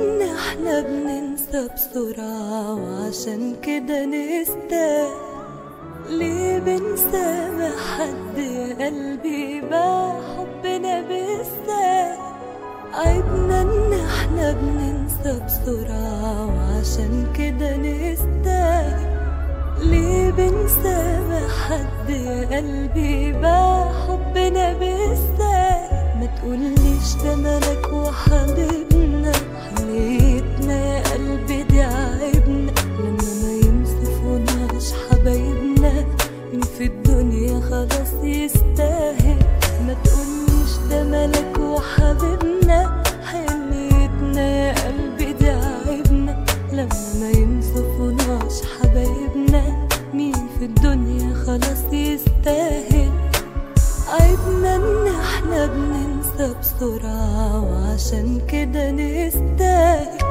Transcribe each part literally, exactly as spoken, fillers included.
ان احنا بننسى بسرعة وعشان كده نستاهل. ليه بنسامح حد يا قلبي باع حبنا بالسهل؟ عيبنا ان احنا بننسى بسرعة وعشان كده نستاهل. ليه بنسامح حد يا قلبي باع حبنا بالسهل؟ ما تقوليش ده ملك وحبيبنا، حنيتنا يا قلبي دي عيبنا. لما ما ينصفوناش حبايبنا مين في الدنيا خلاص يستاهل؟ ما تقوليش ده ملك وحبيبنا، حنيتنا يا قلبي دي عيبنا. لما ما ينصفوناش حبايبنا مين في الدنيا خلاص يستاهل. عيبنا ان احنا بننسى بسرعة وعشان كده نستاهل.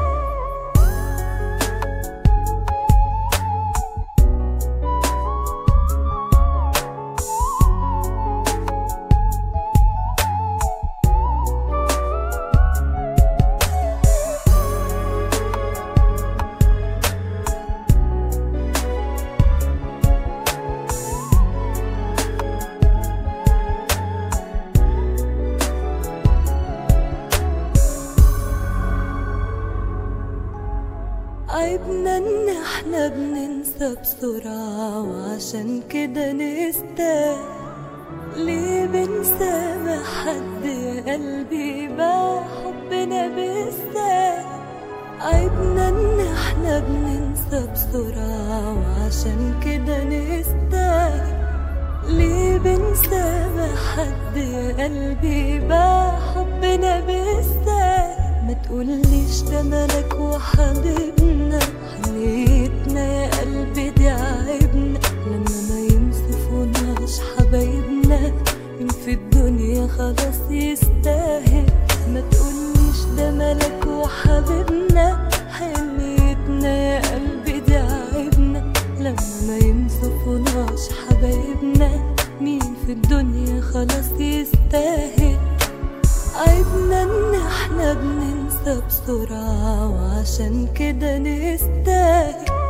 عيبنا ان احنا بننسى بسرعة وعشان كده نستاهل. ليه بنسامح حد يا قلبي باع حبنا بالسهل؟ عيبنا ان احنا بننسى بسرعة وعشان كده نستاهل. ليه بنسامح حد يا قلبي باع حبنا بالسهل؟ ما تقوليش ده ملك وحبيبنا، حنيتنا يا قلبي دي عيبنا. لما ما ينصفوناش حبايبنا مين في الدنيا خلاص يستاهل؟ ما تقوليش ده ملك وحبيبنا، حنيتنا يا قلبي دي عيبنا. لما ما ينصفوناش حبايبنا مين في الدنيا خلاص يستاهل. عيبنا ان احنا بننسى بسرعة وعشان كده نستاهل.